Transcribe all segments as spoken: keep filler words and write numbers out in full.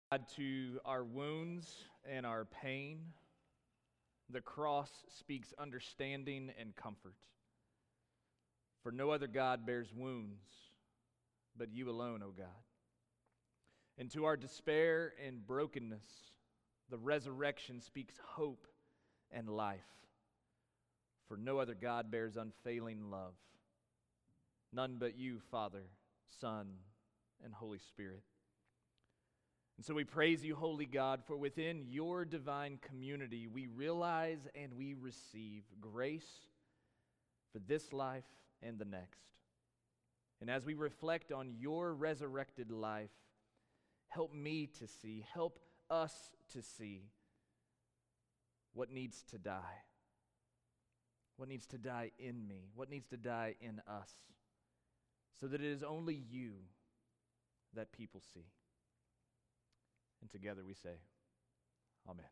God, to our wounds and our pain, the cross speaks understanding and comfort. For no other God bears wounds, but you alone, O God. And to our despair and brokenness, the resurrection speaks hope and life. For no other God bears unfailing love. None but you, Father, Son, and Holy Spirit. And so we praise you, Holy God, for within your divine community we realize and we receive grace for this life and the next. And as we reflect on your resurrected life, help me to see, help us to see what needs to die. What needs to die in me? What needs to die in us? So that it is only you that people see. And together we say, Amen.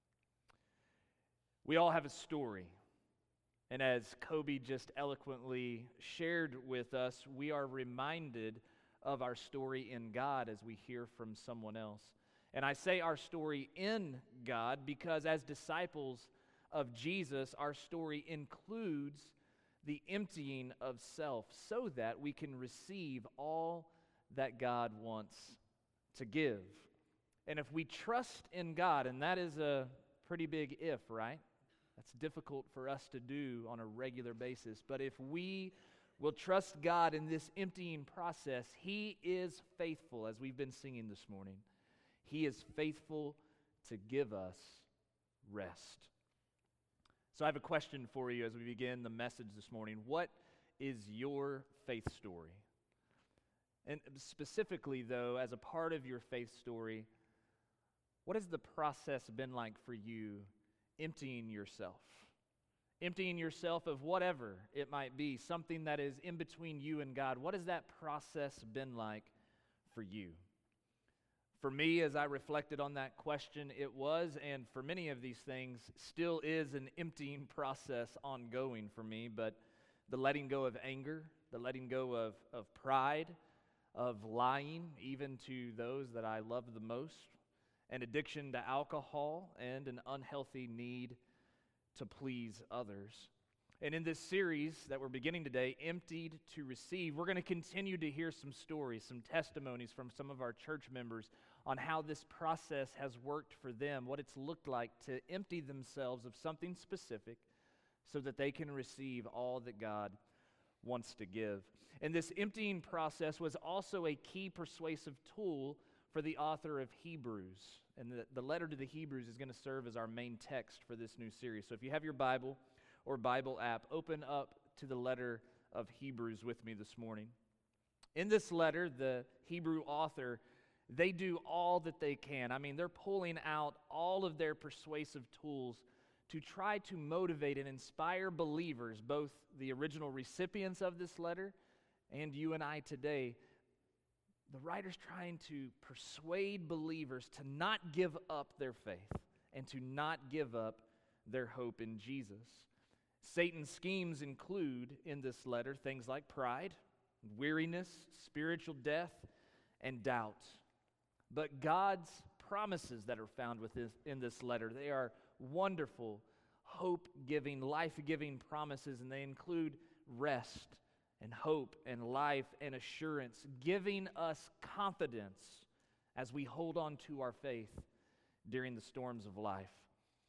We all have a story. And as Kobe just eloquently shared with us, we are reminded of our story in God as we hear from someone else. And I say our story in God because as disciples of Jesus, our story includes the emptying of self so that we can receive all that God wants to give. And if we trust in God, and that is a pretty big if, right? That's difficult for us to do on a regular basis. But if we will trust God in this emptying process, He is faithful, as we've been singing this morning. He is faithful to give us rest. So I have a question for you as we begin the message this morning. What is your faith story? And specifically, though, as a part of your faith story, what has the process been like for you emptying yourself? Emptying yourself of whatever it might be, something that is in between you and God. What has that process been like for you? For me, as I reflected on that question, it was, and for many of these things, still is an emptying process ongoing for me, but the letting go of anger, the letting go of, of pride, of lying, even to those that I love the most, an addiction to alcohol, and an unhealthy need to please others. And in this series that we're beginning today, Emptied to Receive, we're going to continue to hear some stories, some testimonies from some of our church members on how this process has worked for them, what it's looked like to empty themselves of something specific so that they can receive all that God wants to give. And this emptying process was also a key persuasive tool for the author of Hebrews. And the, the letter to the Hebrews is going to serve as our main text for this new series. So if you have your Bible or Bible app, open up to the letter of Hebrews with me this morning. In this letter, the Hebrew author, they do all that they can. I mean, they're pulling out all of their persuasive tools to try to motivate and inspire believers, both the original recipients of this letter and you and I today. The writer's trying to persuade believers to not give up their faith and to not give up their hope in Jesus. Satan's schemes include in this letter things like pride, weariness, spiritual death, and doubt. But God's promises that are found within this letter, they are wonderful, hope-giving, life-giving promises, and they include rest and hope and life and assurance, giving us confidence as we hold on to our faith during the storms of life.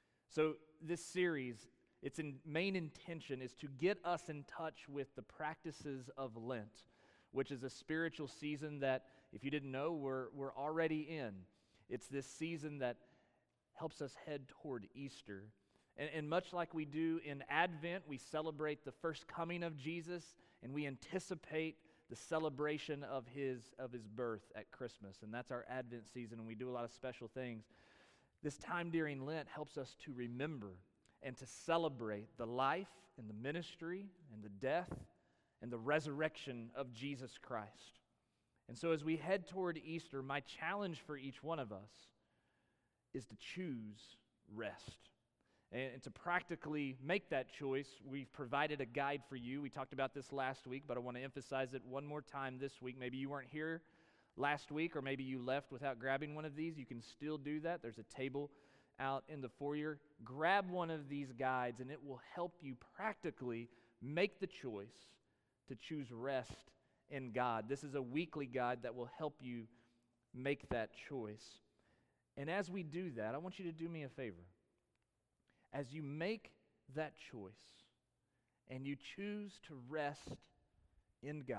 So this series, its main intention is to get us in touch with the practices of Lent, which is a spiritual season that, if you didn't know, we're, we're already in. It's this season that helps us head toward Easter. And, and much like we do in Advent, we celebrate the first coming of Jesus, and we anticipate the celebration of his, of his birth at Christmas. And that's our Advent season, and we do a lot of special things. This time during Lent helps us to remember and to celebrate the life and the ministry and the death and the resurrection of Jesus Christ. And so as we head toward Easter, my challenge for each one of us is to choose rest. And to practically make that choice, we've provided a guide for you. We talked about this last week, but I want to emphasize it one more time this week. Maybe you weren't here last week, or maybe you left without grabbing one of these, you can still do that. There's a table out in the foyer. Grab one of these guides, and it will help you practically make the choice to choose rest in God. This is a weekly guide that will help you make that choice. And as we do that, I want you to do me a favor. As you make that choice and you choose to rest in God,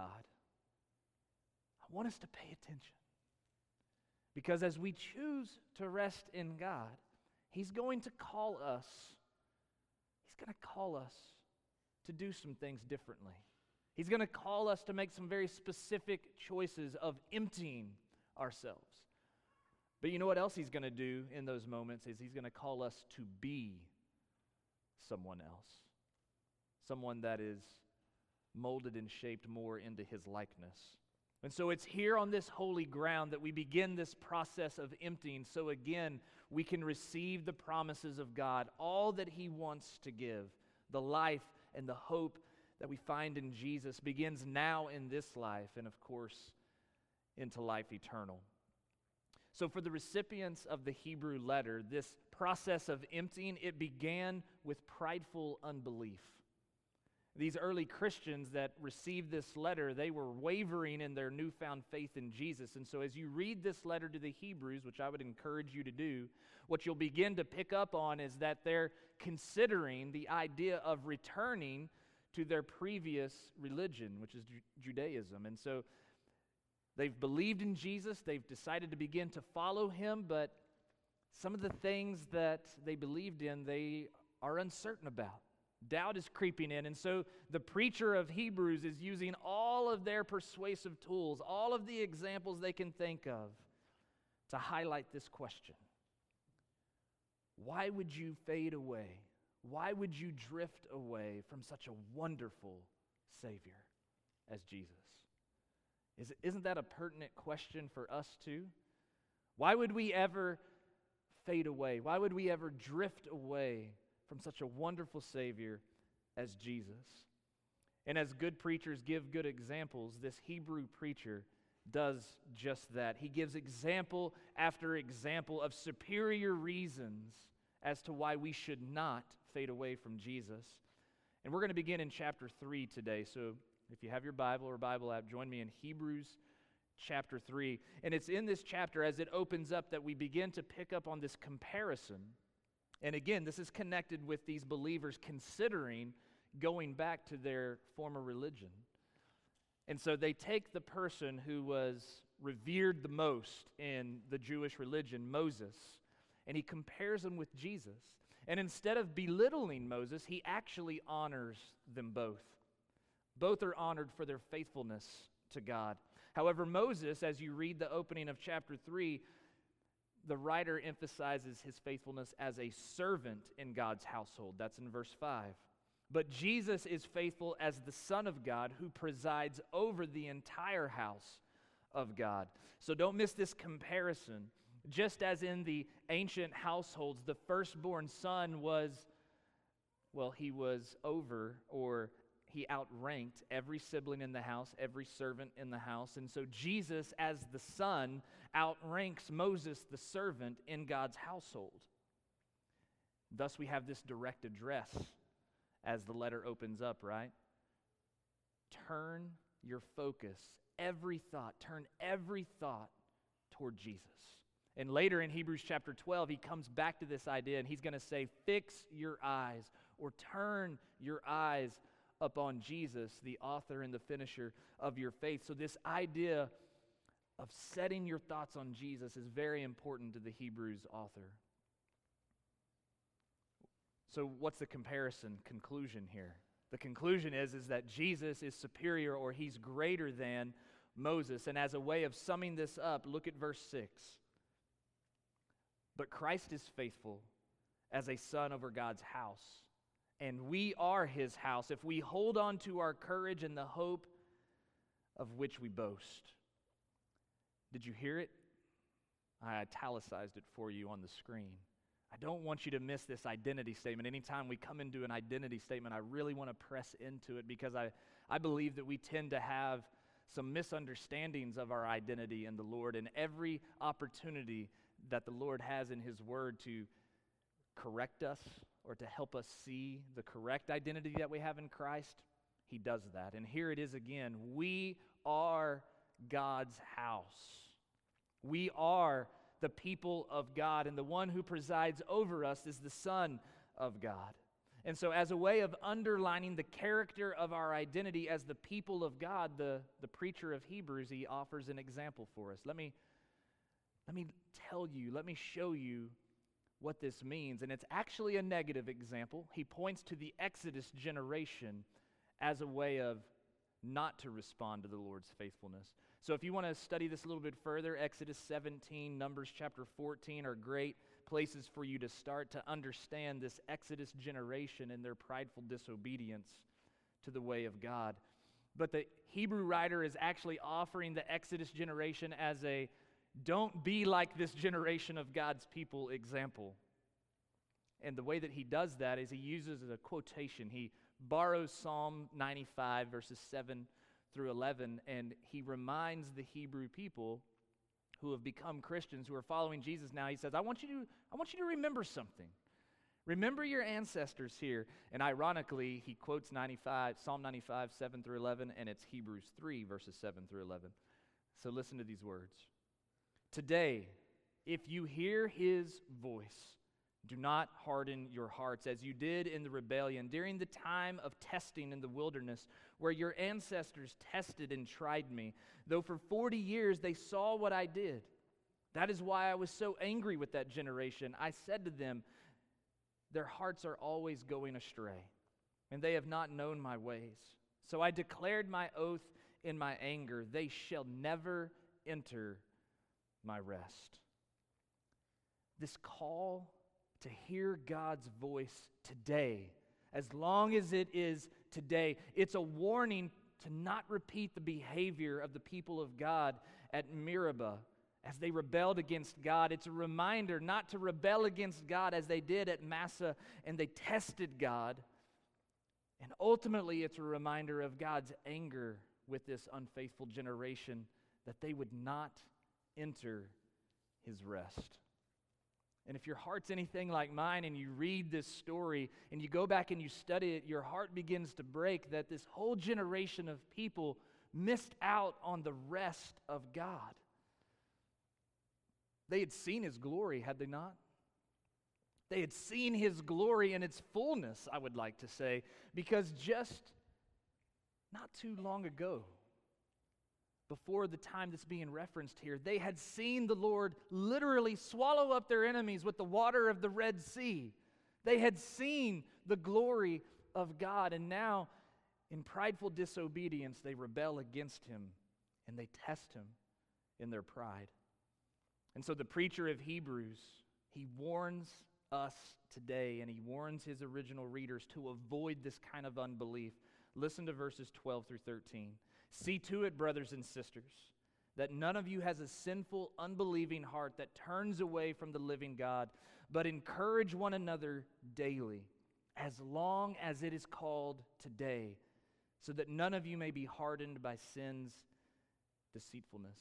I want us to pay attention. Because as we choose to rest in God, He's going to call us, He's going to call us to do some things differently. He's going to call us to make some very specific choices of emptying ourselves. But you know what else He's going to do in those moments is He's going to call us to be someone else. Someone that is molded and shaped more into His likeness. And so it's here on this holy ground that we begin this process of emptying, so again, we can receive the promises of God, all that He wants to give. The life and the hope that we find in Jesus begins now in this life, and of course, into life eternal. So for the recipients of the Hebrew letter, this process of emptying, it began with prideful unbelief. These early Christians that received this letter, they were wavering in their newfound faith in Jesus. And so as you read this letter to the Hebrews, which I would encourage you to do, what you'll begin to pick up on is that they're considering the idea of returning to their previous religion, which is Ju- Judaism. And so they've believed in Jesus, they've decided to begin to follow Him, but some of the things that they believed in, they are uncertain about. Doubt is creeping in, and so the preacher of Hebrews is using all of their persuasive tools, all of the examples they can think of, to highlight this question. Why would you fade away? Why would you drift away from such a wonderful Savior as Jesus? Is, isn't that a pertinent question for us too? Why would we ever fade away? Why would we ever drift away from such a wonderful Savior as Jesus? And as good preachers give good examples, this Hebrew preacher does just that. He gives example after example of superior reasons as to why we should not fade away from Jesus. And we're going to begin in chapter three today. So if you have your Bible or Bible app, join me in Hebrews chapter three. And it's in this chapter, as it opens up, that we begin to pick up on this comparison. And again, this is connected with these believers considering going back to their former religion. And so they take the person who was revered the most in the Jewish religion, Moses, and he compares him with Jesus. And instead of belittling Moses, he actually honors them both. Both are honored for their faithfulness to God. However, Moses, as you read the opening of chapter three, the writer emphasizes his faithfulness as a servant in God's household. That's in verse five. But Jesus is faithful as the Son of God who presides over the entire house of God. So don't miss this comparison. Just as in the ancient households, the firstborn son was, well, he was over, or he outranked every sibling in the house, every servant in the house. And so Jesus, as the son, outranks Moses, the servant, in God's household. Thus we have this direct address as the letter opens up, right? Turn your focus, every thought, turn every thought toward Jesus. And later in Hebrews chapter twelve, he comes back to this idea, and he's going to say, fix your eyes, or turn your eyes upon Jesus, the author and the finisher of your faith. So this idea of setting your thoughts on Jesus is very important to the Hebrews author. So what's the comparison conclusion here? The conclusion is, is that Jesus is superior, or he's greater than Moses. And as a way of summing this up, look at verse six. But Christ is faithful as a son over God's house, and we are his house if we hold on to our courage and the hope of which we boast. Did you hear it? I italicized it for you on the screen. I don't want you to miss this identity statement. Anytime we come into an identity statement, I really want to press into it, because I, I believe that we tend to have some misunderstandings of our identity in the Lord, and every opportunity that the Lord has in His Word to correct us or to help us see the correct identity that we have in Christ, He does that. And here it is again. We are God's house. We are the people of God, and the one who presides over us is the Son of God. And so as a way of underlining the character of our identity as the people of God, the, the preacher of Hebrews, he offers an example for us. Let me, let me tell you, let me show you what this means. And it's actually a negative example. He points to the Exodus generation as a way of not to respond to the Lord's faithfulness. So if you want to study this a little bit further, Exodus seventeen, Numbers chapter fourteen are great places for you to start to understand this Exodus generation and their prideful disobedience to the way of God. But the Hebrew writer is actually offering the Exodus generation as a don't be like this generation of God's people example. And the way that he does that is he uses a quotation. He borrows Psalm ninety-five, verses seven through eleven, and he reminds the Hebrew people who have become Christians, who are following Jesus now. He says, I want you to, I want you to remember something. Remember your ancestors here. And ironically, he quotes ninety-five, Psalm ninety-five, seven through eleven, and it's Hebrews three, verses seven through eleven. So listen to these words. Today, if you hear his voice, do not harden your hearts as you did in the rebellion during the time of testing in the wilderness, where your ancestors tested and tried me, though for forty years they saw what I did. That is why I was so angry with that generation. I said to them, their hearts are always going astray, and they have not known my ways. So I declared my oath in my anger, they shall never enter my rest. This call to hear God's voice today, as long as it is today, it's a warning to not repeat the behavior of the people of God at Meribah as they rebelled against God. It's a reminder not to rebel against God as they did at Massah, and they tested God. And ultimately, it's a reminder of God's anger with this unfaithful generation, that they would not enter his rest. And if your heart's anything like mine and you read this story and you go back and you study it, your heart begins to break that this whole generation of people missed out on the rest of God. They had seen his glory, had they not? They had seen his glory in its fullness, I would like to say, because just not too long ago, before the time that's being referenced here, they had seen the Lord literally swallow up their enemies with the water of the Red Sea. They had seen the glory of God, and now, in prideful disobedience, they rebel against him, and they test him in their pride. And so the preacher of Hebrews, he warns us today, and he warns his original readers to avoid this kind of unbelief. Listen to verses twelve through thirteen. See to it, brothers and sisters, that none of you has a sinful, unbelieving heart that turns away from the living God, but encourage one another daily, as long as it is called today, so that none of you may be hardened by sin's deceitfulness.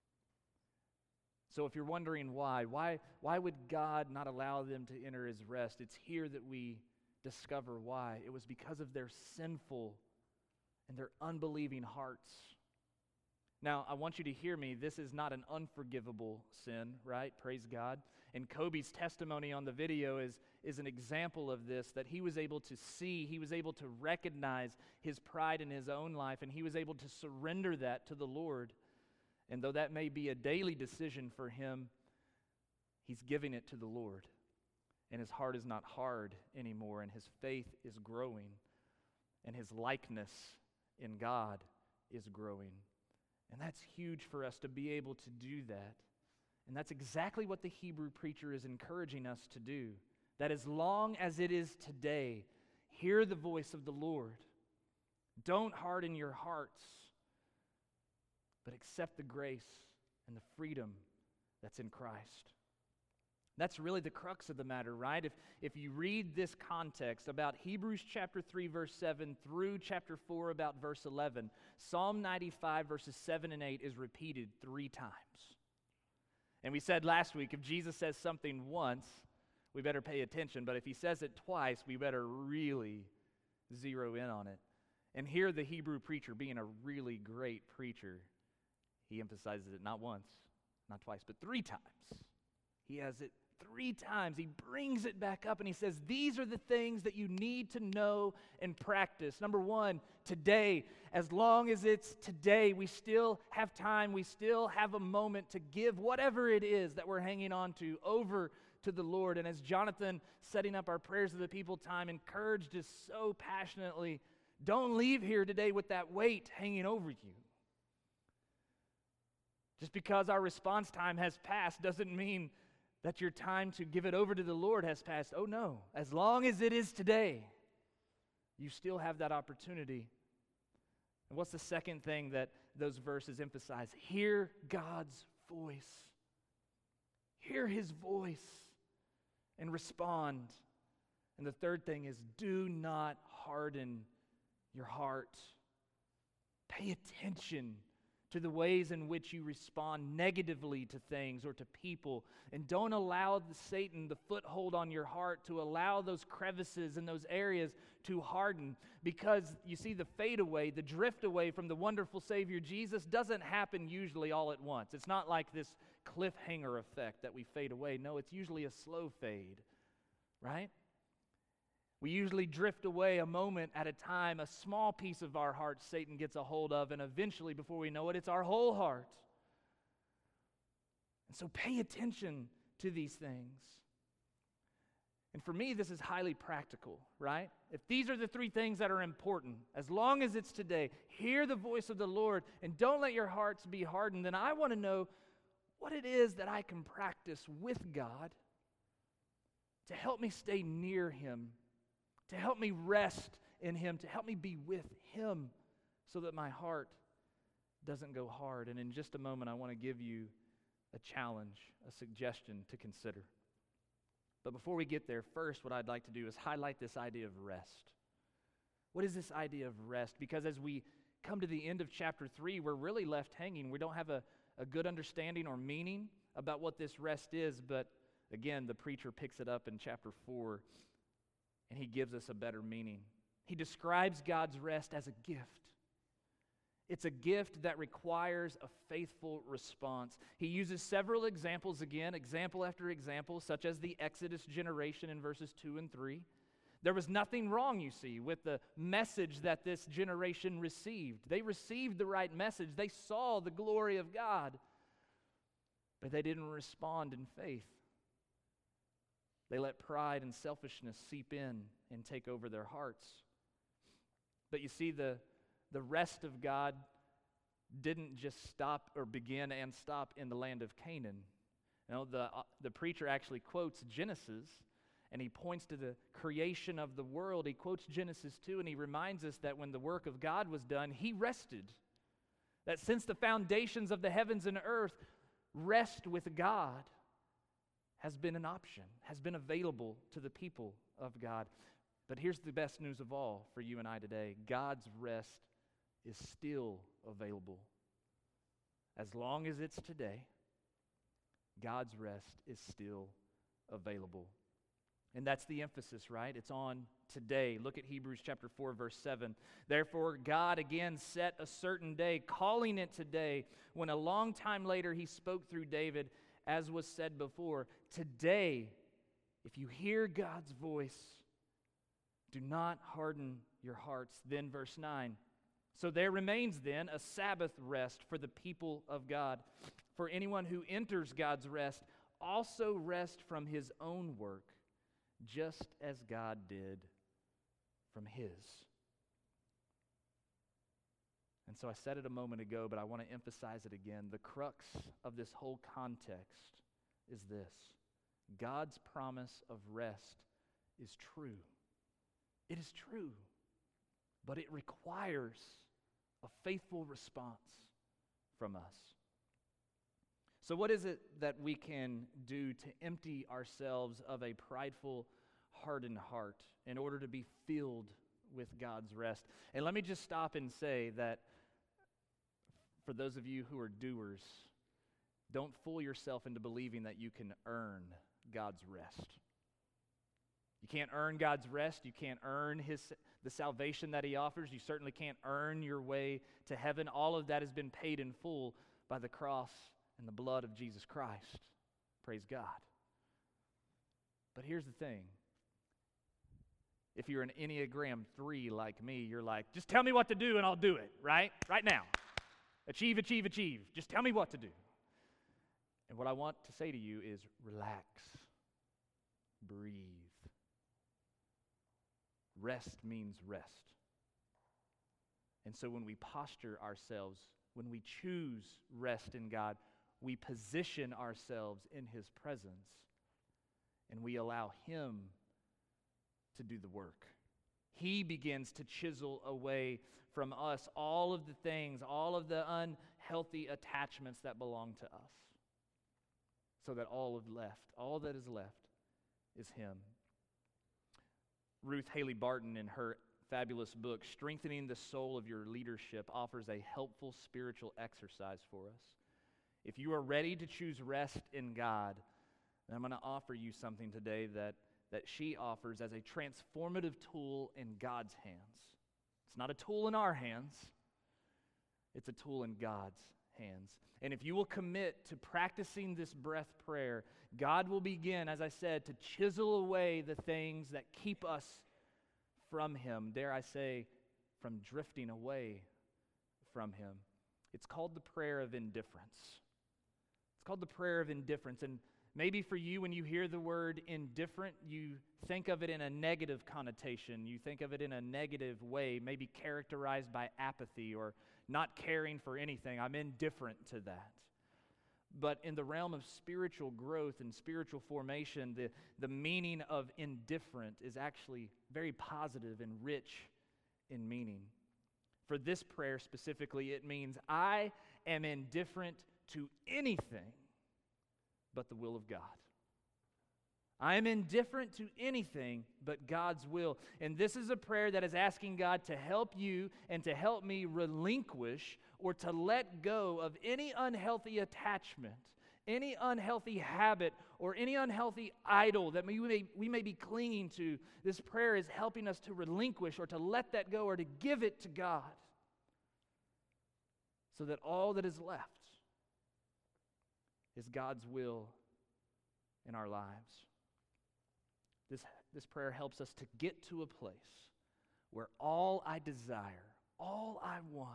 So if you're wondering why, why, why would God not allow them to enter his rest? It's here that we discover why. It was because of their sinful and their unbelieving hearts. Now, I want you to hear me. This is not an unforgivable sin, right? Praise God. And Kobe's testimony on the video is, is an example of this, that he was able to see, he was able to recognize his pride in his own life, and he was able to surrender that to the Lord. And though that may be a daily decision for him, he's giving it to the Lord. And his heart is not hard anymore, and his faith is growing, and his likeness in God is growing. And that's huge for us to be able to do that. And that's exactly what the Hebrew preacher is encouraging us to do. That as long as it is today, hear the voice of the Lord. Don't harden your hearts, but accept the grace and the freedom that's in Christ. That's really the crux of the matter, right? If, if you read this context about Hebrews chapter three, verse seven, through chapter four, about verse eleven, Psalm ninety-five, verses seven and eight is repeated three times. And we said last week, if Jesus says something once, we better pay attention. But if he says it twice, we better really zero in on it. And here the Hebrew preacher, being a really great preacher, he emphasizes it not once, not twice, but three times. He has it three times. He brings it back up and he says, these are the things that you need to know and practice. Number one, today, as long as it's today, we still have time, we still have a moment to give whatever it is that we're hanging on to over to the Lord. And as Jonathan, setting up our prayers of the people time, encouraged us so passionately, don't leave here today with that weight hanging over you. Just because our response time has passed doesn't mean that your time to give it over to the Lord has passed. Oh no, as long as it is today, you still have that opportunity. And what's the second thing that those verses emphasize? Hear God's voice. Hear His voice and respond. And the third thing is, do not harden your heart. Pay attention to the ways in which you respond negatively to things or to people. And don't allow the Satan the foothold on your heart to allow those crevices and those areas to harden. Because you see, the fade away, the drift away from the wonderful Savior Jesus doesn't happen usually all at once. It's not like this cliffhanger effect that we fade away. No, it's usually a slow fade, right? We usually drift away a moment at a time. A small piece of our heart Satan gets a hold of, and eventually, before we know it, it's our whole heart. And so pay attention to these things. And for me, this is highly practical, right? If these are the three things that are important, as long as it's today, hear the voice of the Lord and don't let your hearts be hardened, then I want to know what it is that I can practice with God to help me stay near Him, to help me rest in Him, to help me be with Him so that my heart doesn't go hard. And in just a moment, I want to give you a challenge, a suggestion to consider. But before we get there, first what I'd like to do is highlight this idea of rest. What is this idea of rest? Because as we come to the end of chapter three, we're really left hanging. We don't have a, a good understanding or meaning about what this rest is, but again, the preacher picks it up in chapter four, and he gives us a better meaning. He describes God's rest as a gift. It's a gift that requires a faithful response. He uses several examples again, example after example, such as the Exodus generation in verses two and three. There was nothing wrong, you see, with the message that this generation received. They received the right message. They saw the glory of God, but they didn't respond in faith. They let pride and selfishness seep in and take over their hearts. But you see, the, the rest of God didn't just stop or begin and stop in the land of Canaan. You know, the, uh, the preacher actually quotes Genesis, and he points to the creation of the world. He quotes Genesis two, and he reminds us that when the work of God was done, He rested. That since the foundations of the heavens and earth, rest with God has been an option, has been available to the people of God. But here's the best news of all for you and I today. God's rest is still available. As long as it's today, God's rest is still available. And that's the emphasis, right? It's on today. Look at Hebrews chapter four, verse seven. Therefore, God again set a certain day, calling it today, when a long time later He spoke through David, as was said before. Today, if you hear God's voice, do not harden your hearts. Then verse nine. So there remains then a Sabbath rest for the people of God. For anyone who enters God's rest also rest from his own work, just as God did from His. And so I said it a moment ago, but I want to emphasize it again. The crux of this whole context is this: God's promise of rest is true. It is true, but it requires a faithful response from us. So what is it that we can do to empty ourselves of a prideful, hardened heart in order to be filled with God's rest? And let me just stop and say that for those of you who are doers, don't fool yourself into believing that you can earn God's rest. You can't earn God's rest. You can't earn his the salvation that he offers. You certainly can't earn your way to heaven. All of that has been paid in full by the cross and the blood of Jesus Christ. Praise God. But here's the thing. If you're an Enneagram three like me, you're like, just tell me what to do and I'll do it, right? Right now. Achieve, achieve, achieve. Just tell me what to do. And what I want to say to you is relax. Breathe. Rest means rest. And so when we posture ourselves, when we choose rest in God, we position ourselves in his presence and we allow him to do the work. He begins to chisel away from us all of the things, all of the unhealthy attachments that belong to us, so that all of left, all that is left is him. Ruth Haley Barton, in her fabulous book, Strengthening the Soul of Your Leadership, offers a helpful spiritual exercise for us. If you are ready to choose rest in God, then I'm going to offer you something today that, that she offers as a transformative tool in God's hands. It's not a tool in our hands. It's a tool in God's hands. And if you will commit to practicing this breath prayer, God will begin, as I said, to chisel away the things that keep us from him, dare I say, from drifting away from him. It's called the prayer of indifference. It's called the prayer of indifference. And maybe for you, when you hear the word indifferent, you think of it in a negative connotation. You think of it in a negative way, maybe characterized by apathy or not caring for anything. I'm indifferent to that. But in the realm of spiritual growth and spiritual formation, the, the meaning of indifferent is actually very positive and rich in meaning. For this prayer specifically, it means I am indifferent to anything but the will of God. I am indifferent to anything but God's will. And this is a prayer that is asking God to help you and to help me relinquish or to let go of any unhealthy attachment, any unhealthy habit, or any unhealthy idol that we may, we may be clinging to. This prayer is helping us to relinquish or to let that go or to give it to God so that all that is left is God's will in our lives. This, this prayer helps us to get to a place where all I desire, all I want,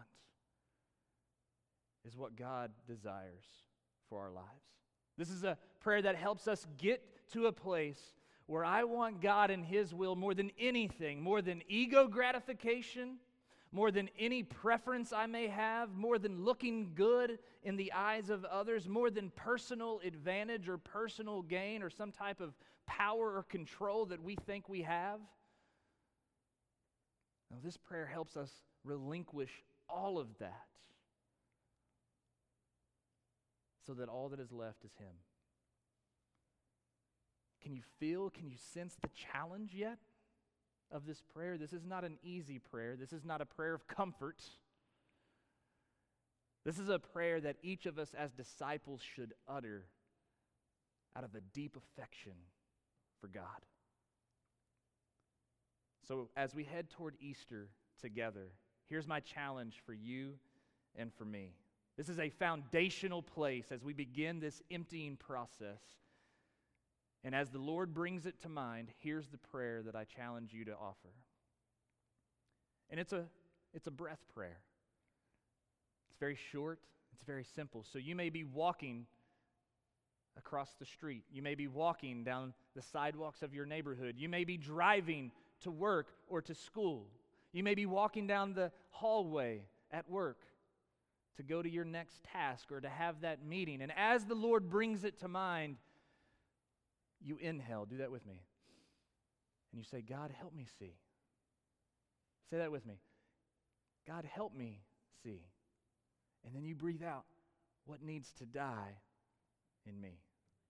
is what God desires for our lives. This is a prayer that helps us get to a place where I want God and his will more than anything, more than ego gratification, more than any preference I may have, more than looking good in the eyes of others, more than personal advantage or personal gain or some type of power or control that we think we have. Now, this prayer helps us relinquish all of that so that all that is left is him. Can you feel, can you sense the challenge yet of this prayer? This is not an easy prayer. This is not a prayer of comfort. This is a prayer that each of us as disciples should utter out of a deep affection for God. So as we head toward Easter together, here's my challenge for you and for me. This is a foundational place as we begin this emptying process. And as the Lord brings it to mind, here's the prayer that I challenge you to offer. And it's a, it's a breath prayer. It's very short. It's very simple. So you may be walking across the street. You may be walking down the sidewalks of your neighborhood. You may be driving to work or to school. You may be walking down the hallway at work to go to your next task or to have that meeting. And as the Lord brings it to mind, you inhale. Do that with me. And you say, God, help me see. Say that with me. God, help me see. And then you breathe out what needs to die in me.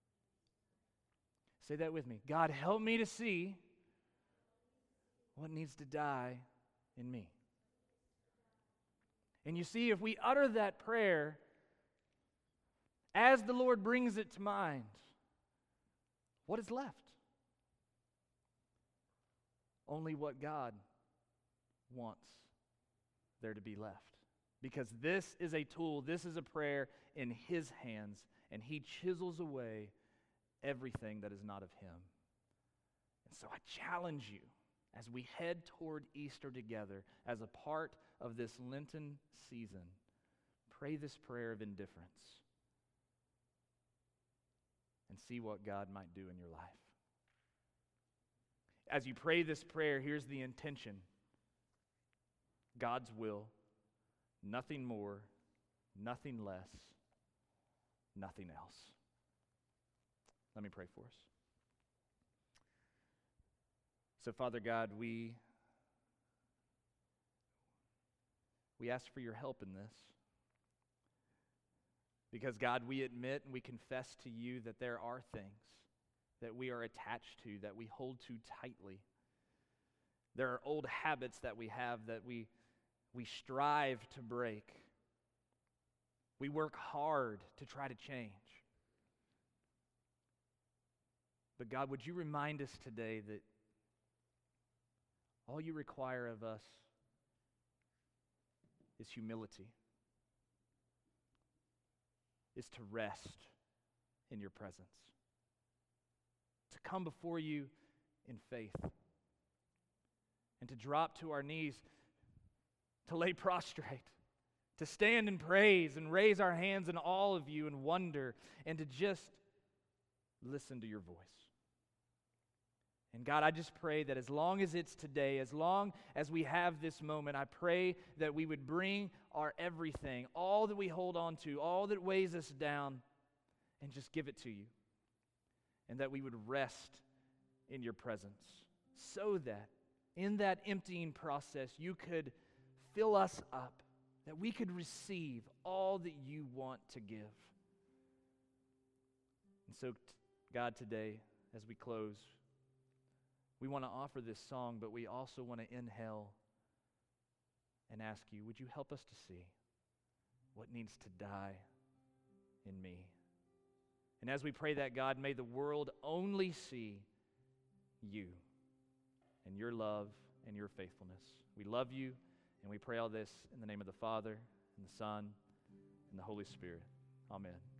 Say that with me. God, help me to see what needs to die in me. And you see, if we utter that prayer as the Lord brings it to mind, what is left? Only what God wants there to be left. Because this is a tool, this is a prayer in His hands, and He chisels away everything that is not of Him. And so I challenge you, as we head toward Easter together, as a part of this Lenten season, pray this prayer of indifference and see what God might do in your life. As you pray this prayer, here's the intention. God's will, nothing more, nothing less, nothing else. Let me pray for us. So, Father God, we, we ask for your help in this. Because, God, we admit and we confess to you that there are things that we are attached to, that we hold to tightly. There are old habits that we have that we, we strive to break. We work hard to try to change. But God, would you remind us today that all you require of us is humility, is to rest in your presence, to come before you in faith, and to drop to our knees, to lay prostrate, to stand in praise and raise our hands in all of you in wonder, and to just listen to your voice. And God, I just pray that as long as it's today, as long as we have this moment, I pray that we would bring our everything, all that we hold on to, all that weighs us down, and just give it to you. And that we would rest in your presence, so that in that emptying process you could fill us up, that we could receive all that you want to give. And so, God, today, as we close, we want to offer this song, but we also want to inhale and ask you, would you help us to see what needs to die in me? And as we pray that, God, may the world only see you and your love and your faithfulness. We love you, and we pray all this in the name of the Father, and the Son, and the Holy Spirit. Amen.